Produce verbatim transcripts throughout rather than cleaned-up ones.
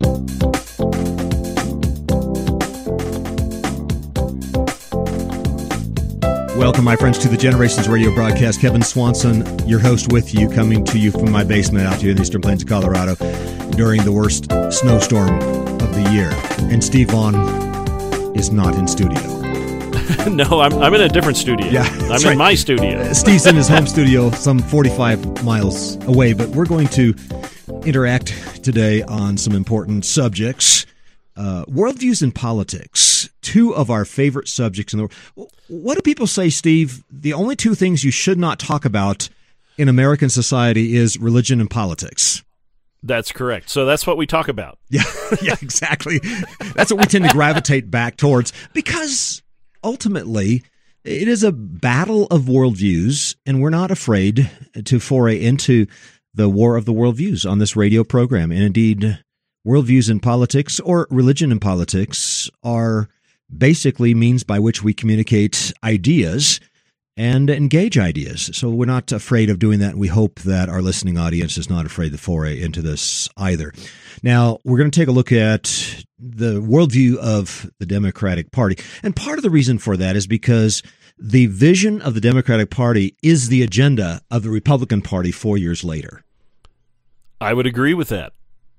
Welcome, my friends, to the Generations Radio broadcast. Kevin Swanson, your host, with you, coming to you from my basement out here in the Eastern Plains of Colorado during the worst snowstorm of the year. And Steve Vaughn is not in studio. No, I'm I'm in a different studio. Yeah, I'm right. in my studio. Steve's in his home studio some forty-five miles away, but we're going to interact today on some important subjects. Uh, worldviews in politics, two of our favorite subjects in the world. What do people say, Steve? The only two things you should not talk about in American society is religion and politics. That's correct. So that's what we talk about. Yeah, yeah, exactly. That's what we tend to gravitate back towards because ultimately it is a battle of worldviews, and we're not afraid to foray into the war of the worldviews on this radio program. And indeed, worldviews in politics or religion in politics are basically means by which we communicate ideas and engage ideas. So we're not afraid of doing that. We hope that our listening audience is not afraid to foray into this either. Now, we're going to take a look at the worldview of the Democratic Party. And part of the reason for that is because the vision of the Democratic Party is the agenda of the Republican Party four years later. I would agree with that.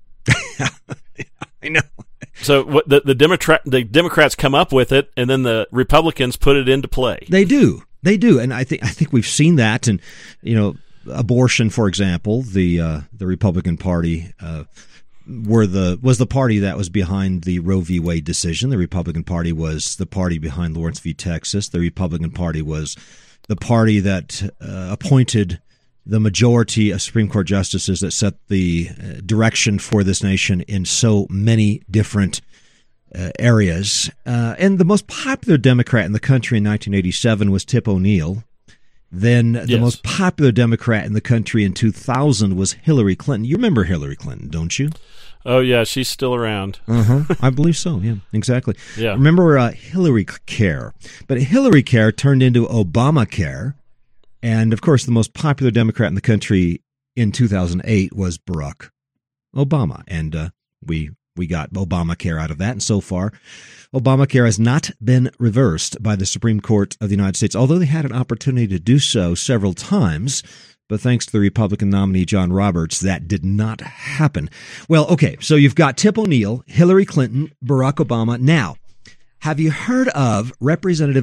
I know. So what the the Democrat the Democrats come up with it, and then the Republicans put it into play. They do, they do, and I think I think we've seen that. And you know, abortion, for example, the uh, the Republican Party uh, were the was the party that was behind the Roe v. Wade decision. The Republican Party was the party behind Lawrence v. Texas. The Republican Party was the party that uh, appointed the majority of Supreme Court justices that set the uh, direction for this nation in so many different uh, areas. Uh, and the most popular Democrat in the country in nineteen eighty-seven was Tip O'Neill. Then the yes. most popular Democrat in the country in two thousand was Hillary Clinton. You remember Hillary Clinton, don't you? Oh, yeah, she's still around. Uh-huh. I believe so, yeah, exactly. Yeah. Remember uh, Hillary Care. But Hillary Care turned into Obamacare. And, of course, the most popular Democrat in the country in two thousand eight was Barack Obama. And uh, we we got Obamacare out of that. And so far, Obamacare has not been reversed by the Supreme Court of the United States, although they had an opportunity to do so several times. But thanks to the Republican nominee, John Roberts, that did not happen. Well, okay, so you've got Tip O'Neill, Hillary Clinton, Barack Obama. Now, have you heard of Representative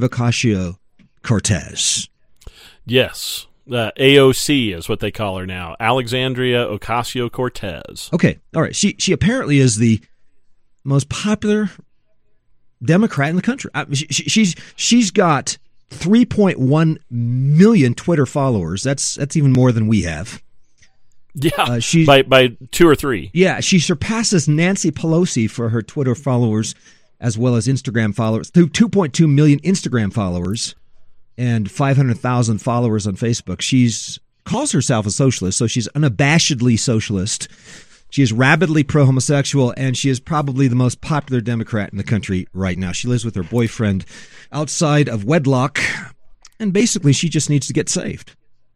Ocasio-Cortez? Yes. Uh, A O C is what they call her now. Alexandria Ocasio-Cortez. Okay. All right. She she apparently is the most popular Democrat in the country. I, she, she's she's got three point one million Twitter followers. That's that's even more than we have. Yeah. Uh, she by by two or three. Yeah. She surpasses Nancy Pelosi for her Twitter followers as well as Instagram followers. two point two million Instagram followers. And five hundred thousand followers on Facebook. She's calls herself a socialist, so she's unabashedly socialist. She is rabidly pro-homosexual, and she is probably the most popular Democrat in the country right now. She lives with her boyfriend outside of wedlock, and basically she just needs to get saved.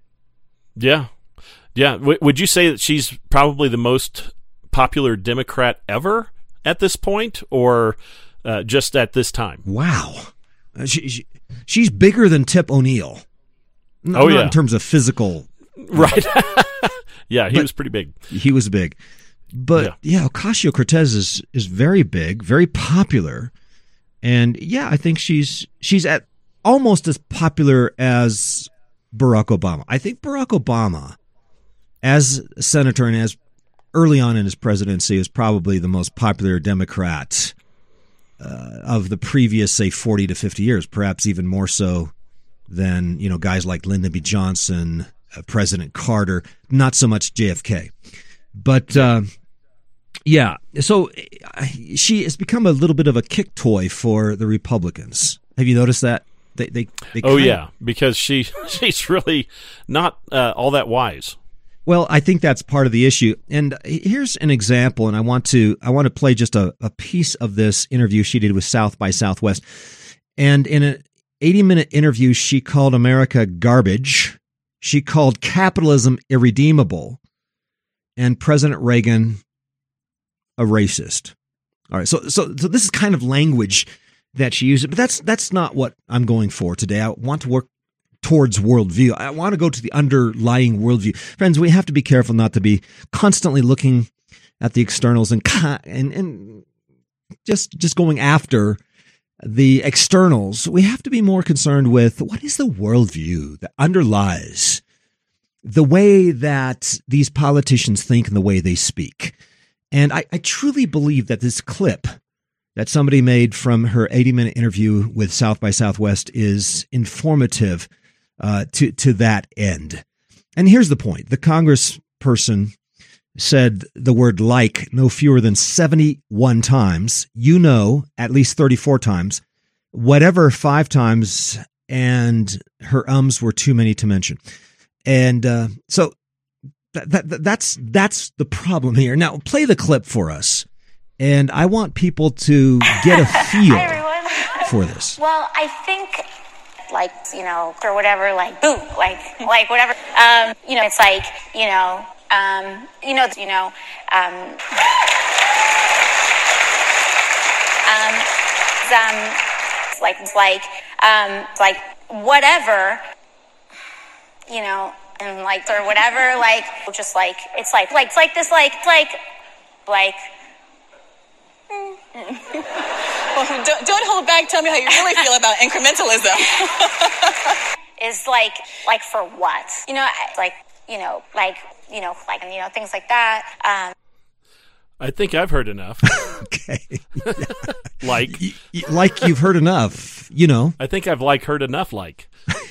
Yeah. Yeah. W- would you say that she's probably the most popular Democrat ever at this point, or uh, just at this time? Wow. Uh, she, she She's bigger than Tip O'Neill. N- oh, not yeah. in terms of physical. Right. Yeah, he but was pretty big. He was big. But, yeah, yeah Ocasio-Cortez is, is very big, very popular. And, yeah, I think she's she's at almost as popular as Barack Obama. I think Barack Obama, as a senator and as early on in his presidency, is probably the most popular Democrat Uh, of the previous, say, forty to fifty years, perhaps even more so than, you know, guys like Lyndon B. Johnson, uh, President Carter, not so much J F K. But, uh, yeah, so uh, she has become a little bit of a kick toy for the Republicans. Have you noticed that? They, they, they oh, kinda, yeah, because she she's really not uh, all that wise. Well, I think that's part of the issue. And here's an example, and I want to I want to play just a, a piece of this interview she did with South by Southwest. And in an eighty-minute interview, she called America garbage. She called capitalism irredeemable. And President Reagan a racist. All right, so so so this is kind of language that she uses, but that's that's not what I'm going for today. I want to work towards worldview. I want to go to the underlying worldview. Friends, we have to be careful not to be constantly looking at the externals and and, and just just going after the externals. We have to be more concerned with what is the worldview that underlies the way that these politicians think and the way they speak. And I, I truly believe that this clip that somebody made from her eighty-minute interview with South by Southwest is informative uh, to, to that end. And here's the point. The congressperson said the word like no fewer than seventy-one times, you know, at least thirty-four times, whatever five times, and her ums were too many to mention. And uh, so that, that that's that's the problem here. Now, play the clip for us, and I want people to get a feel Hi, for this. Well, I think, like, you know, or whatever, like, boo, like, like whatever. Um, you know, it's like, you know, um, you know, you know, um, um, um, like, like, um, like, whatever. You know, and like, or whatever, like, just like, it's like, like, it's like this, like, like, like. Well, don't, don't hold back. Tell me how you really feel about incrementalism. Is like, like for what? You know, like, you know, like, you know, like, you know, things like that. Um, I think I've heard enough. Okay. Like, Y- y- like you've heard enough, you know. I think I've like heard enough. Like.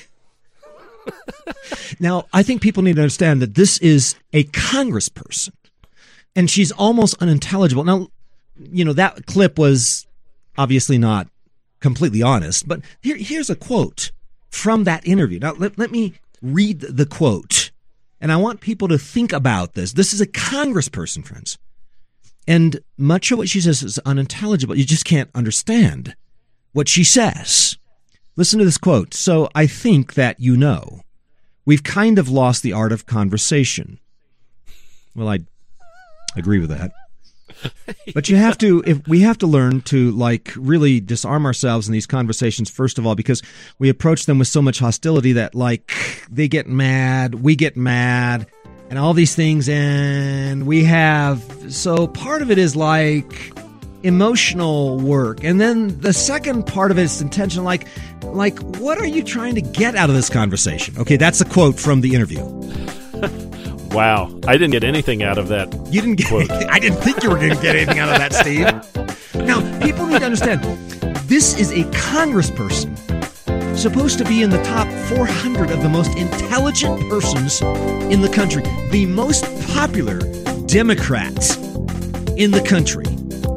Now, I think people need to understand that this is a congressperson, and she's almost unintelligible. Now, you know, that clip was obviously not completely honest, but here, here's a quote from that interview. Now, let, let me read the quote, and I want people to think about this. This is a congressperson, friends, and much of what she says is unintelligible. You just can't understand what she says. Listen to this quote. So I think that, you know, we've kind of lost the art of conversation. Well, I agree with that. But you have to, if we have to learn to, like, really disarm ourselves in these conversations, first of all, because we approach them with so much hostility that, like, they get mad, we get mad, and all these things, and we have, so part of it is like emotional work, and then the second part of it is intentional, like, like, what are you trying to get out of this conversation? Okay, that's a quote from the interview. Wow, I didn't get anything out of that. You didn't get quote. I didn't think you were going to get anything out of that, Steve. Now, people need to understand, this is a congressperson supposed to be in the top four hundred of the most intelligent persons in the country, the most popular Democrats in the country.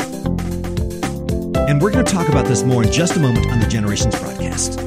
And we're going to talk about this more in just a moment on the Generations broadcast.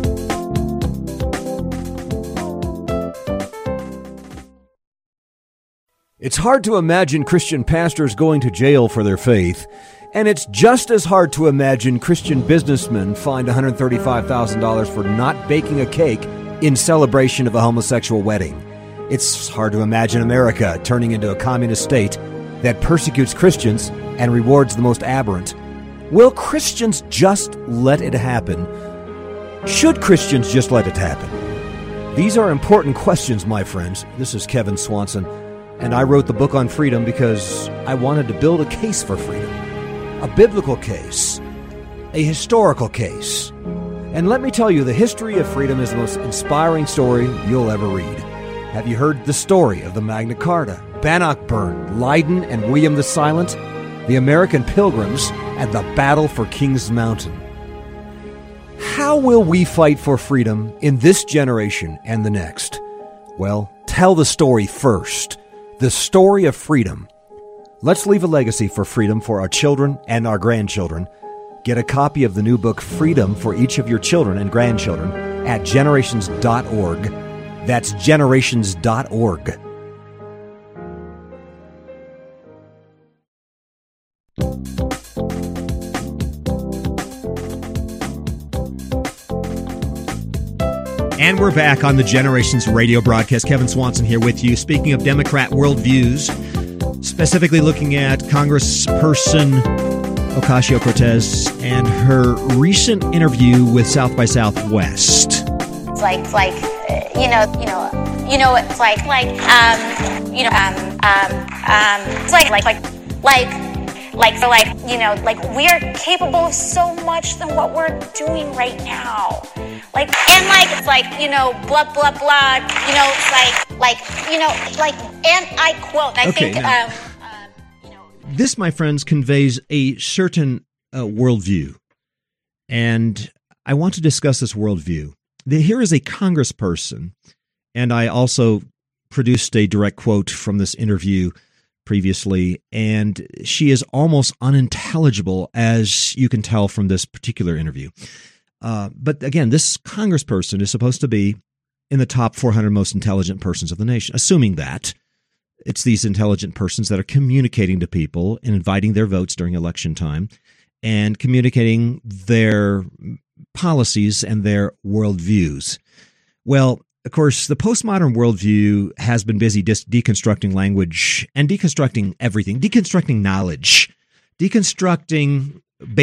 It's hard to imagine Christian pastors going to jail for their faith, and it's just as hard to imagine Christian businessmen fined one hundred thirty-five thousand dollars for not baking a cake in celebration of a homosexual wedding. It's hard to imagine America turning into a communist state that persecutes Christians and rewards the most aberrant. Will Christians just let it happen? Should Christians just let it happen? These are important questions, my friends. This is Kevin Swanson, and I wrote the book on freedom because I wanted to build a case for freedom. A biblical case. A historical case. And let me tell you, the history of freedom is the most inspiring story you'll ever read. Have you heard the story of the Magna Carta, Bannockburn, Leiden, and William the Silent, the American Pilgrims, and the Battle for Kings Mountain? How will we fight for freedom in this generation and the next? Well, tell the story first. The story of freedom. Let's leave a legacy for freedom for our children and our grandchildren. Get a copy of the new book, Freedom, for each of your children and grandchildren at generations dot org. That's generations dot org. And we're back on the Generations radio broadcast. Kevin Swanson here with you. Speaking of Democrat worldviews, specifically looking at Congressperson Ocasio-Cortez and her recent interview with South by Southwest. It's like, it's like, uh, you know, you know, you know, it's like, like, um, you know, um, um, um, it's like, like, like, like, like, so like, you know, like we're capable of so much than what we're doing right now. Like, and like, it's like, you know, blah, blah, blah, you know, it's like, like, you know, like, and I quote, I okay, think, now, um, um, you know. This, my friends, conveys a certain uh, worldview. And I want to discuss this worldview. The, here is a congressperson, and I also produced a direct quote from this interview previously, and she is almost unintelligible, as you can tell from this particular interview. Uh, but again, this congressperson is supposed to be in the top four hundred most intelligent persons of the nation, assuming that it's these intelligent persons that are communicating to people and inviting their votes during election time and communicating their policies and their worldviews. Well, of course, the postmodern worldview has been busy dis- deconstructing language and deconstructing everything, deconstructing knowledge, deconstructing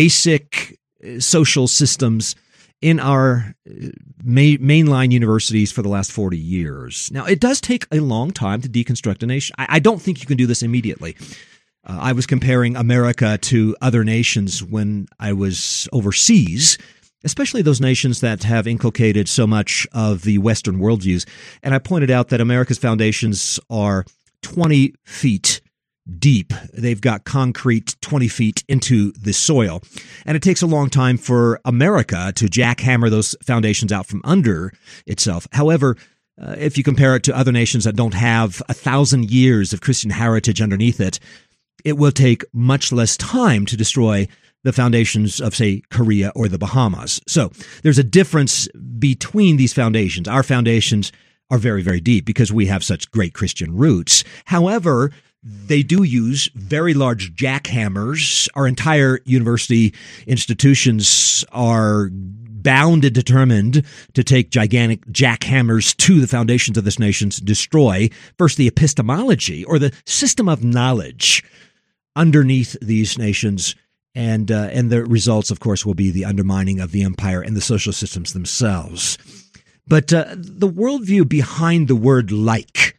basic social systems in our ma- mainline universities for the last forty years. Now, it does take a long time to deconstruct a nation. I, I don't think you can do this immediately. Uh, I was comparing America to other nations when I was overseas, especially those nations that have inculcated so much of the Western worldviews. And I pointed out that America's foundations are twenty feet deep. They've got concrete twenty feet into the soil. And it takes a long time for America to jackhammer those foundations out from under itself. However, uh, if you compare it to other nations that don't have a thousand years of Christian heritage underneath it, it will take much less time to destroy the foundations of, say, Korea or the Bahamas. So there's a difference between these foundations. Our foundations are very, very deep because we have such great Christian roots. However, they do use very large jackhammers. Our entire university institutions are bound and determined to take gigantic jackhammers to the foundations of this nation to destroy, first, the epistemology or the system of knowledge underneath these nations. And uh, and the results, of course, will be the undermining of the empire and the social systems themselves. But uh, the worldview behind the word like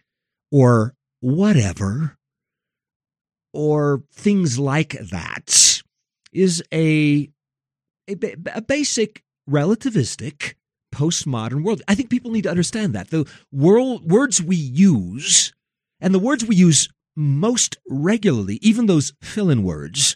or whatever or things like that is a, a, a basic relativistic postmodern world. I think people need to understand that. The world, words we use, and the words we use most regularly, even those fill-in words,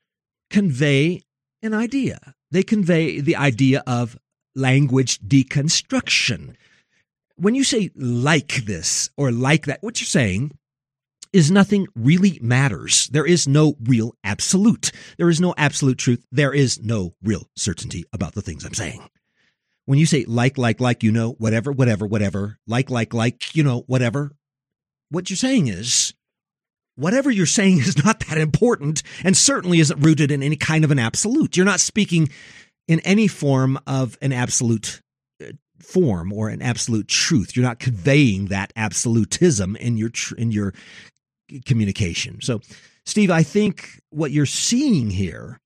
convey an idea. They convey the idea of language deconstruction. When you say like this or like that, what you're saying is nothing really matters. There is no real absolute. There is no absolute truth. There is no real certainty about the things I'm saying. When you say like, like, like, you know, whatever, whatever, whatever, like, like, like, you know, whatever, what you're saying is whatever you're saying is not that important and certainly isn't rooted in any kind of an absolute. You're not speaking in any form of an absolute form or an absolute truth. You're not conveying that absolutism in your tr- in your communication. So, Steve, I think what you're seeing here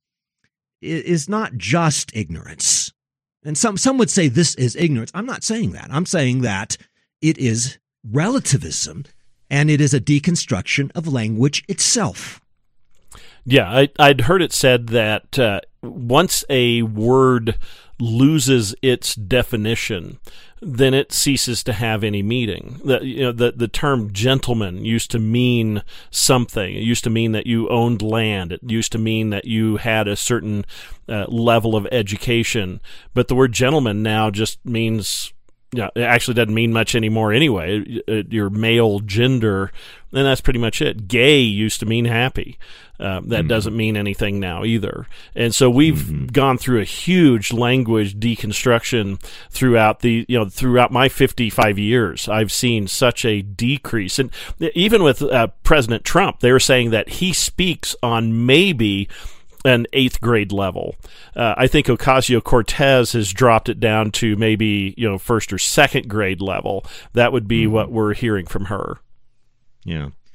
is not just ignorance. And some some would say this is ignorance. I'm not saying that. I'm saying that it is relativism. And it is a deconstruction of language itself. Yeah, I, I'd heard it said that uh, once a word loses its definition, then it ceases to have any meaning. The, you know, the, the term gentleman used to mean something. It used to mean that you owned land. It used to mean that you had a certain uh, level of education. But the word gentleman now just means... Yeah, it actually doesn't mean much anymore anyway. Your male gender, and that's pretty much it. Gay used to mean happy. Uh, that mm-hmm. doesn't mean anything now either. And so we've mm-hmm. gone through a huge language deconstruction throughout the, you know, throughout my fifty-five years. I've seen such a decrease. And even with uh, President Trump, they were saying that he speaks on maybe an eighth grade level. Uh, I think Ocasio-Cortez has dropped it down to maybe, you know, first or second grade level. That would be mm-hmm. what we're hearing from her. Yeah.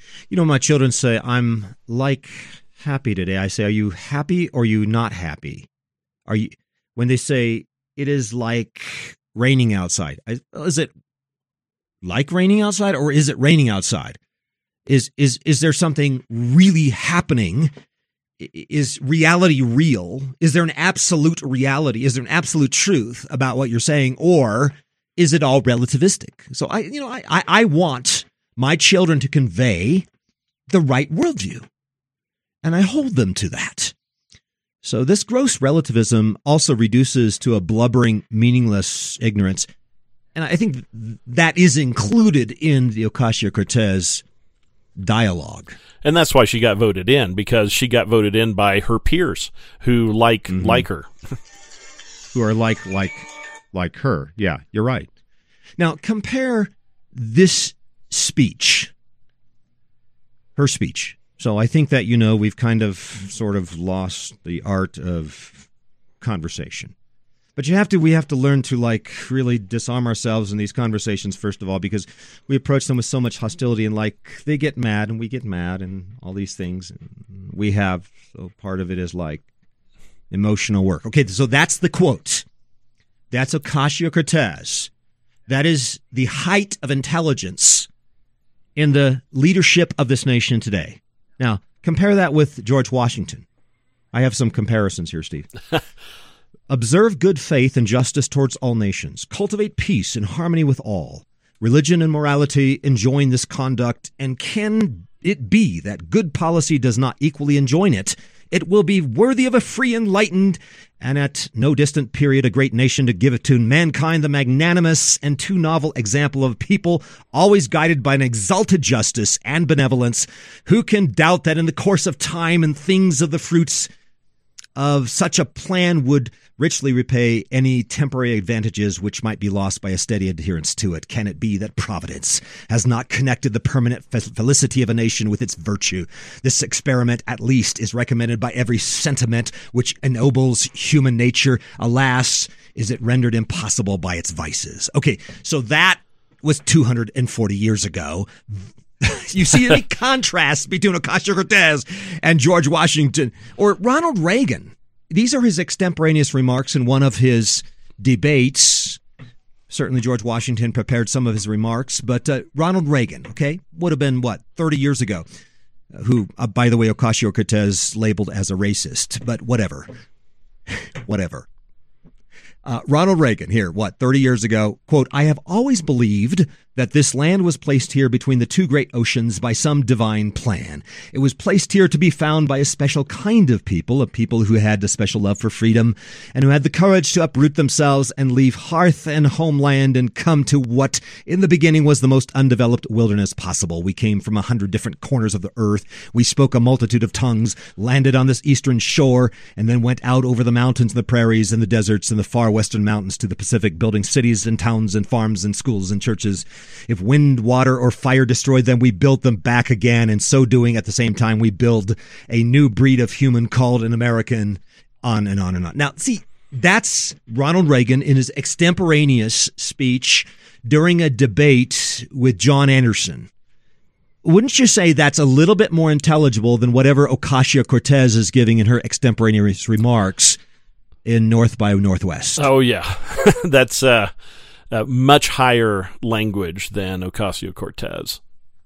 You know, my children say, I'm like happy today. I say, are you happy or are you not happy? Are you, when they say it is like raining outside, is it like raining outside or is it raining outside? Is, is, is there something really happening? Is reality real? Is there an absolute reality? Is there an absolute truth about what you're saying? Or is it all relativistic? So I, you know, I, I, I want my children to convey the right worldview, and I hold them to that. So this gross relativism also reduces to a blubbering, meaningless ignorance. And I think that is included in the Ocasio-Cortez dialogue. And that's why she got voted in, because she got voted in by her peers who like mm-hmm. like her. Who are like like like her. Yeah, you're right. Now, compare this speech, her speech. So I think that, you know, we've kind of sort of lost the art of conversation. But you have to, we have to learn to like really disarm ourselves in these conversations, first of all, because we approach them with so much hostility and like they get mad and we get mad and all these things and we have. So part of it is like emotional work. Okay, so that's the quote. That's Ocasio-Cortez. That is the height of intelligence in the leadership of this nation today. Now, compare that with George Washington. I have some comparisons here, Steve. Observe good faith and justice towards all nations. Cultivate peace and harmony with all. Religion and morality enjoin this conduct, and can it be that good policy does not equally enjoin it? It will be worthy of a free, enlightened, and at no distant period a great nation to give it to mankind the magnanimous and too novel example of people always guided by an exalted justice and benevolence. Who can doubt that in the course of time and things of the fruits of such a plan would richly repay any temporary advantages which might be lost by a steady adherence to it? Can it be that Providence has not connected the permanent felicity of a nation with its virtue? This experiment, at least, is recommended by every sentiment which ennobles human nature. Alas, is it rendered impossible by its vices? Okay, so that was two hundred forty years ago. You see any contrast between Ocasio-Cortez and George Washington or Ronald Reagan? These are his extemporaneous remarks in one of his debates. Certainly George Washington prepared some of his remarks, but uh, Ronald Reagan, okay, would have been, what, thirty years ago, who, uh, by the way, Ocasio-Cortez labeled as a racist, but whatever, whatever. Uh, Ronald Reagan here, what, thirty years ago, quote, I have always believed that this land was placed here between the two great oceans by some divine plan. It was placed here to be found by a special kind of people, a people who had a special love for freedom and who had the courage to uproot themselves and leave hearth and homeland and come to what in the beginning was the most undeveloped wilderness possible. We came from a hundred different corners of the earth. We spoke a multitude of tongues, landed on this eastern shore, and then went out over the mountains and the prairies and the deserts and the far western mountains to the Pacific, building cities and towns and farms and schools and churches. If wind, water, or fire destroyed them, we built them back again. And so doing, at the same time, we build a new breed of human called an American, on and on and on. Now, see, that's Ronald Reagan in his extemporaneous speech during a debate with John Anderson. Wouldn't you say that's a little bit more intelligible than whatever Ocasio-Cortez is giving in her extemporaneous remarks in North by Northwest? Oh, yeah. That's uh, uh, much higher language than Ocasio-Cortez.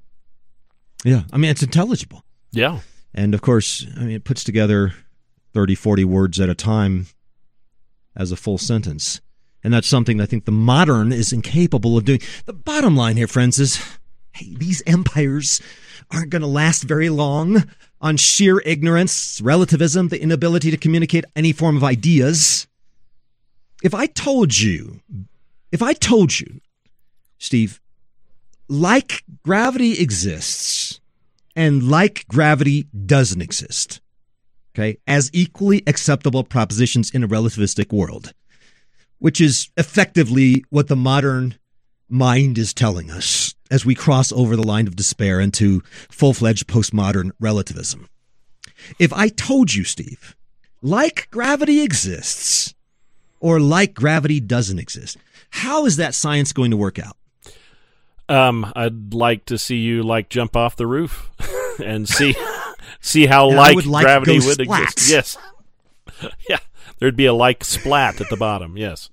Yeah. I mean, it's intelligible. Yeah. And, of course, I mean, it puts together thirty, forty words at a time as a full sentence. And that's something I think the modern is incapable of doing. The bottom line here, friends, is hey, these empires aren't going to last very long on sheer ignorance, relativism, the inability to communicate any form of ideas. If I told you, if I told you, Steve, like gravity exists and like gravity doesn't exist, okay, as equally acceptable propositions in a relativistic world, which is effectively what the modern mind is telling us as we cross over the line of despair into full-fledged postmodern relativism. If I told you, Steve, like gravity exists or like gravity doesn't exist, how is that science going to work out? Um, I'd like to see you like jump off the roof and see see how And I like would like gravity go would splat. exist. Yes. Yeah. There'd be a like splat at the bottom. Yes.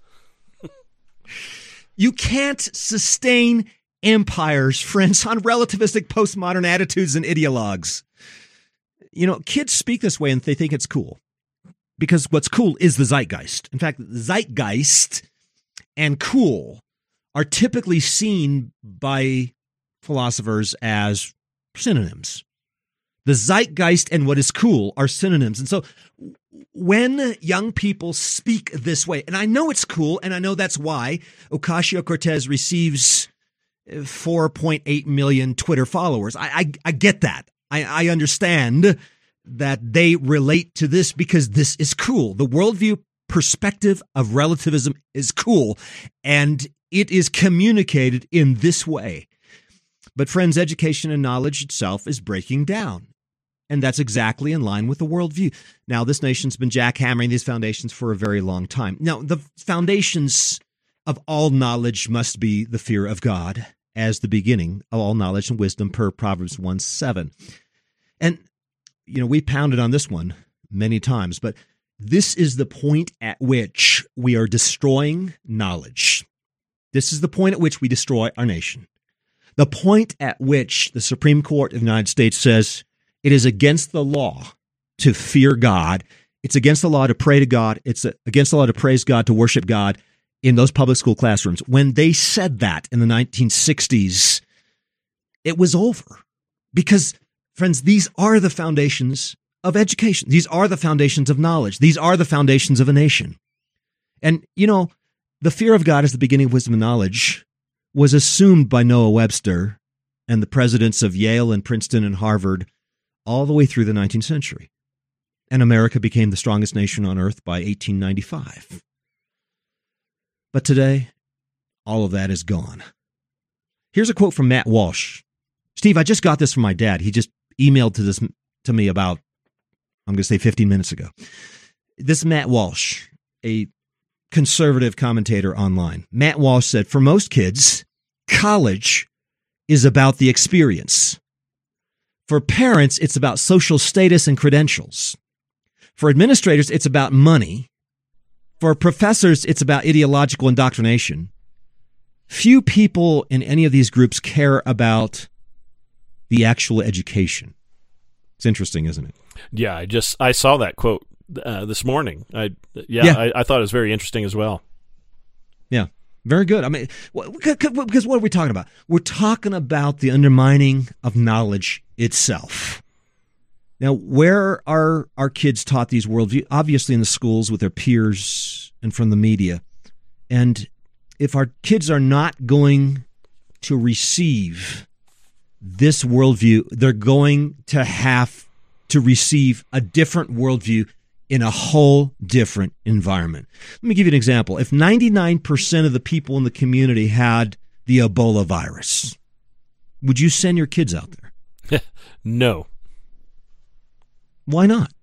You can't sustain empires, friends, on relativistic postmodern attitudes and ideologues. You know, kids speak this way and they think it's cool because what's cool is the zeitgeist. In fact, zeitgeist and cool are typically seen by philosophers as synonyms. The zeitgeist and what is cool are synonyms. And so when young people speak this way, and I know it's cool, and I know that's why Ocasio-Cortez receives four point eight million Twitter followers. I, I, I get that. I, I understand that they relate to this because this is cool. The worldview perspective of relativism is cool, and it is communicated in this way. But friends, education and knowledge itself is breaking down. And that's exactly in line with the worldview. Now, this nation's been jackhammering these foundations for a very long time. Now, the foundations of all knowledge must be the fear of God as the beginning of all knowledge and wisdom per Proverbs one seven. And, you know, we pounded on this one many times, but this is the point at which we are destroying knowledge. This is the point at which we destroy our nation. The point at which the Supreme Court of the United States says it is against the law to fear God. It's against the law to pray to God. It's against the law to praise God, to worship God in those public school classrooms. When they said that in the nineteen sixties, it was over. Because, friends, these are the foundations of education. These are the foundations of knowledge. These are the foundations of a nation. And, you know, the fear of God as the beginning of wisdom and knowledge was assumed by Noah Webster and the presidents of Yale and Princeton and Harvard all the way through the nineteenth century. And America became the strongest nation on earth by eighteen ninety-five. But today, all of that is gone. Here's a quote from Matt Walsh. Steve, I just got this from my dad. He just emailed to this to me about, I'm going to say fifteen minutes ago. This is Matt Walsh, a conservative commentator online. Matt Walsh said, for most kids, college is about the experience. For parents, it's about social status and credentials. For administrators, it's about money. For professors, it's about ideological indoctrination. Few people in any of these groups care about the actual education. It's interesting, isn't it? Yeah, I just I saw that quote uh, this morning. I yeah, Yeah. I, I thought it was very interesting as well. Yeah, very good. I mean, because what are we talking about? We're talking about the undermining of knowledge itself. Now, where are our kids taught these worldviews? Obviously in the schools with their peers and from the media. And if our kids are not going to receive this worldview, they're going to have to receive a different worldview in a whole different environment. Let me give you an example. If ninety-nine percent of the people in the community had the Ebola virus, would you send your kids out there? No. Why not?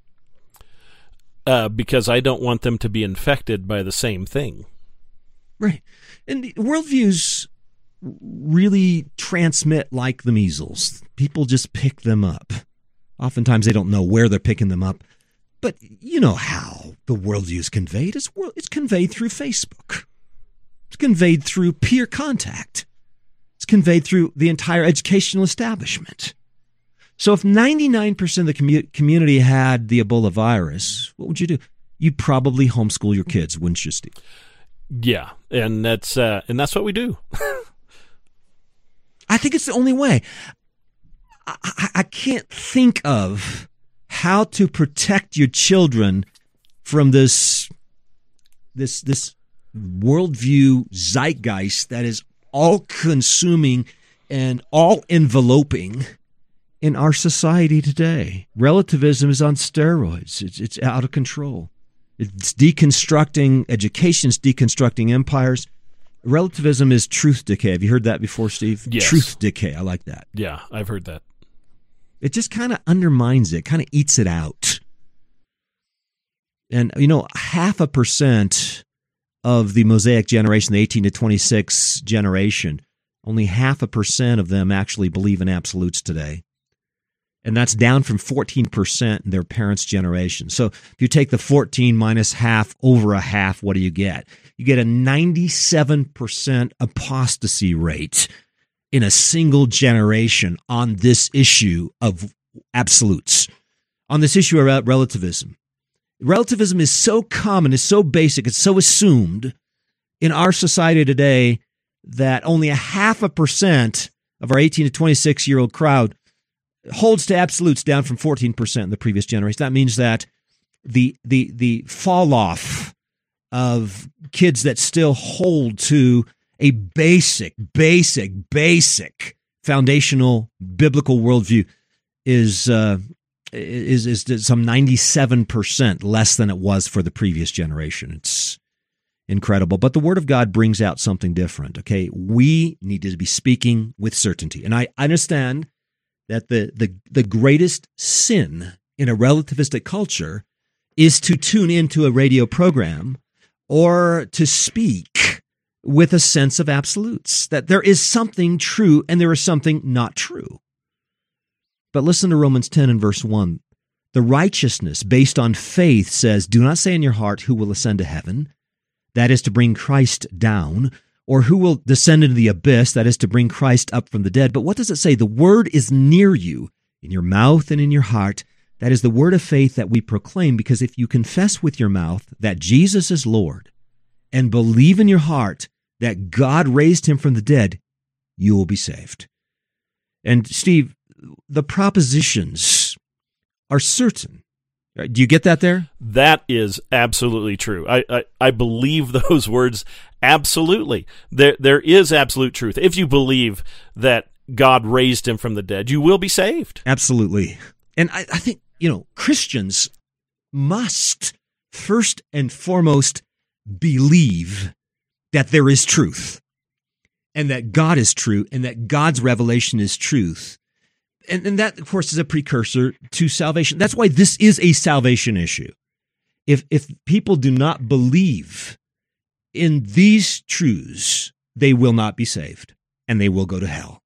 Uh, because I don't want them to be infected by the same thing. Right. And the worldviews really transmit like the measles. People just pick them up. Oftentimes they don't know where they're picking them up. But you know how the worldview is conveyed. It's, it's conveyed through Facebook. It's conveyed through peer contact. It's conveyed through the entire educational establishment. So if ninety-nine percent of the commu- community had the Ebola virus, what would you do? You'd probably homeschool your kids, wouldn't you, Steve? Yeah, and that's uh, and that's what we do. I think it's the only way. I, I, I can't think of how to protect your children from this this this worldview zeitgeist that is all-consuming and all-enveloping in our society today. Relativism is on steroids. It's, it's out of control. It's deconstructing education. It's deconstructing empires. Relativism is truth decay. Have you heard that before, Steve? Yes. Truth decay. I like that. Yeah, I've heard that. It just kind of undermines it, kind of eats it out. And, you know, half a percent of the Mosaic generation, the eighteen to twenty-six generation, Only half a percent of them actually believe in absolutes today. And that's down from fourteen percent in their parents' generation. So if you take the fourteen minus half over a half, what do you get? You get a ninety-seven percent apostasy rate in a single generation on this issue of absolutes, on this issue of relativism. Relativism is so common, it's so basic, it's so assumed in our society today that only a half a percent of our eighteen to twenty-six-year-old crowd holds to absolutes, down from fourteen percent in the previous generation. That means that the the the fall off of kids that still hold to a basic, basic, basic foundational biblical worldview is uh, is is some ninety-seven percent less than it was for the previous generation. It's incredible. But the Word of God brings out something different. Okay, we need to be speaking with certainty, and I understand that the, the, the greatest sin in a relativistic culture is to tune into a radio program or to speak with a sense of absolutes, that there is something true and there is something not true. But listen to Romans ten and verse one. The righteousness based on faith says, do not say in your heart, who will ascend to heaven? That is to bring Christ down. Or who will descend into the abyss, that is to bring Christ up from the dead. But what does it say? The word is near you, in your mouth and in your heart. That is the word of faith that we proclaim, because if you confess with your mouth that Jesus is Lord and believe in your heart that God raised him from the dead, you will be saved. And Steve, the propositions are certain. Do you get that there? That is absolutely true. I, I, I believe those words absolutely. There there is absolute truth. If you believe that God raised him from the dead, you will be saved. Absolutely. And I, I think, you know, Christians must first and foremost believe that there is truth and that God is true and that God's revelation is truth. And, and that, of course, is a precursor to salvation. That's why this is a salvation issue. If if people do not believe in these truths, they will not be saved, and they will go to hell.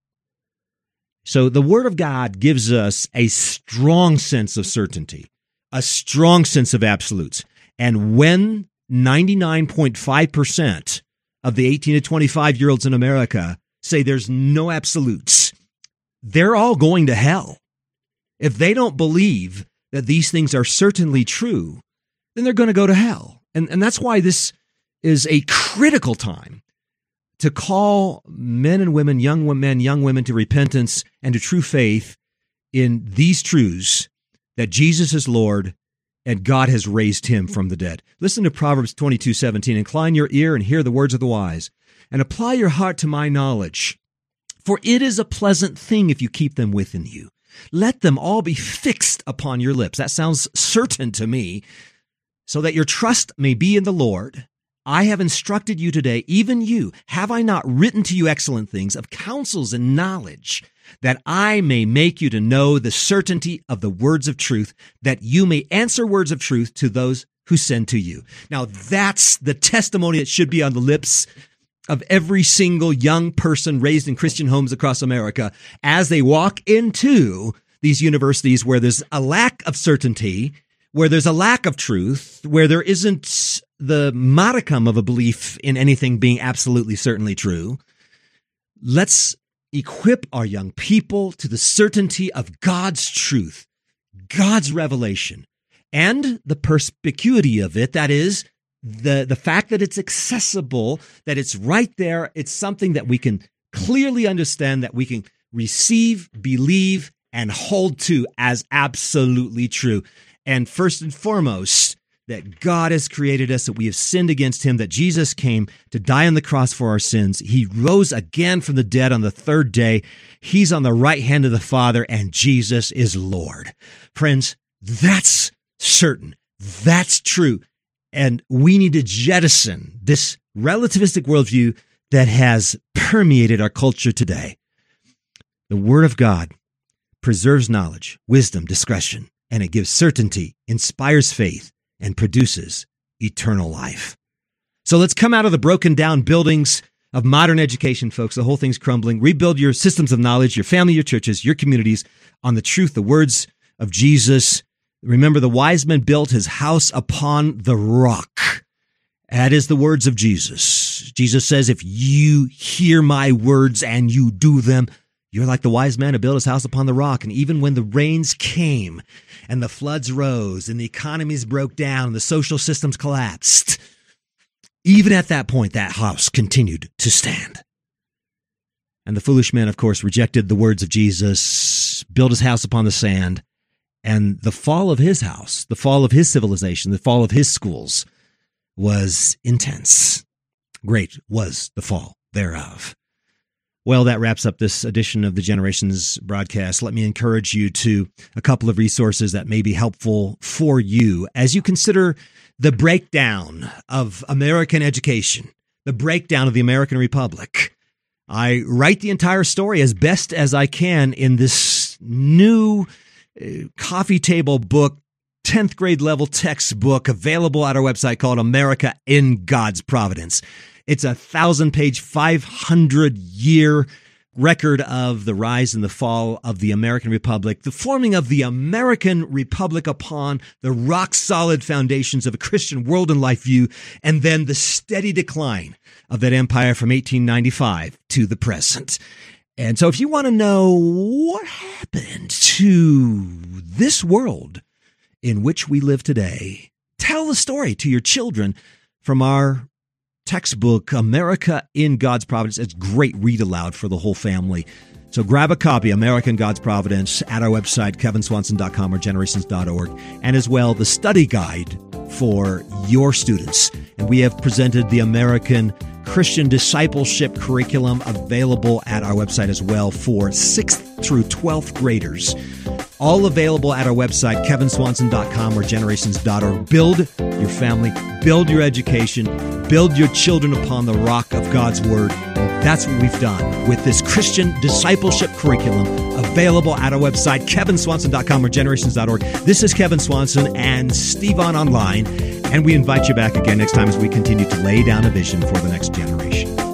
So the Word of God gives us a strong sense of certainty, a strong sense of absolutes. And when ninety-nine point five percent of the eighteen to twenty-five-year-olds in America say there's no absolutes, they're all going to hell. If they don't believe that these things are certainly true, then they're going to go to hell. And, and that's why this is a critical time to call men and women, young men, young women to repentance and to true faith in these truths, that Jesus is Lord and God has raised him from the dead. Listen to Proverbs twenty-two seventeen. Incline your ear and hear the words of the wise, and apply your heart to my knowledge. For it is a pleasant thing if you keep them within you. Let them all be fixed upon your lips. That sounds certain to me. So that your trust may be in the Lord. I have instructed you today, even you. Have I not written to you excellent things of counsels and knowledge, that I may make you to know the certainty of the words of truth, that you may answer words of truth to those who send to you. Now that's the testimony that should be on the lips of every single young person raised in Christian homes across America as they walk into these universities where there's a lack of certainty, where there's a lack of truth, where there isn't the modicum of a belief in anything being absolutely certainly true. Let's equip our young people to the certainty of God's truth, God's revelation, and the perspicuity of it, that is, The the fact that it's accessible, that it's right there, it's something that we can clearly understand, that we can receive, believe, and hold to as absolutely true. And first and foremost, that God has created us, that we have sinned against him, that Jesus came to die on the cross for our sins. He rose again from the dead on the third day. He's on the right hand of the Father, and Jesus is Lord. Friends, that's certain. That's true. And we need to jettison this relativistic worldview that has permeated our culture today. The Word of God preserves knowledge, wisdom, discretion, and it gives certainty, inspires faith, and produces eternal life. So let's come out of the broken down buildings of modern education, folks. The whole thing's crumbling. Rebuild your systems of knowledge, your family, your churches, your communities on the truth, the words of Jesus. Remember, the wise man built his house upon the rock. That is the words of Jesus. Jesus says, if you hear my words and you do them, you're like the wise man who built his house upon the rock. And even when the rains came and the floods rose and the economies broke down and the social systems collapsed, even at that point, that house continued to stand. And the foolish man, of course, rejected the words of Jesus, built his house upon the sand, and the fall of his house, the fall of his civilization, the fall of his schools was intense. Great was the fall thereof. Well, that wraps up this edition of the Generations broadcast. Let me encourage you to a couple of resources that may be helpful for you as you consider the breakdown of American education, the breakdown of the American Republic. I write the entire story as best as I can in this new uh, coffee table book, tenth grade level textbook available at our website called America in God's Providence. It's a thousand-page, five hundred year record of the rise and the fall of the American Republic, the forming of the American Republic upon the rock-solid foundations of a Christian world and life view, and then the steady decline of that empire from eighteen ninety-five to the present. And so if you want to know what happened to this world in which we live today, tell the story to your children from our textbook, America in God's Providence. It's great read aloud for the whole family. So grab a copy, America in God's Providence, at our website, kevin swanson dot com or generations dot org, and as well the study guide for your students. And we have presented the American Christian Discipleship Curriculum available at our website as well for sixth through twelfth graders. All available at our website, kevin swanson dot com or generations dot org. Build your family, build your education, build your children upon the rock of God's Word. That's what we've done with this Christian Discipleship Curriculum available at our website, kevin swanson dot com or generations dot org. This is Kevin Swanson and Steve on Online, and we invite you back again next time as we continue to lay down a vision for the next generation.